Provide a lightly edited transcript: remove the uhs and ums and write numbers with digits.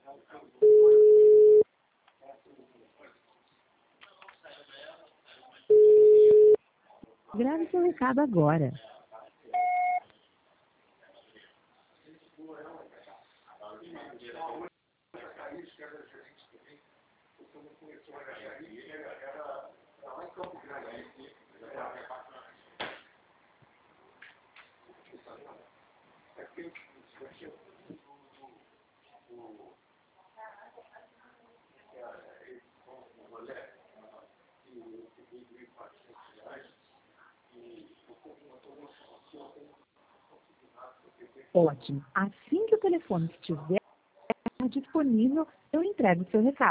Grave seu recado agora. Ótimo. Assim que o telefone estiver disponível, eu entrego o seu recado.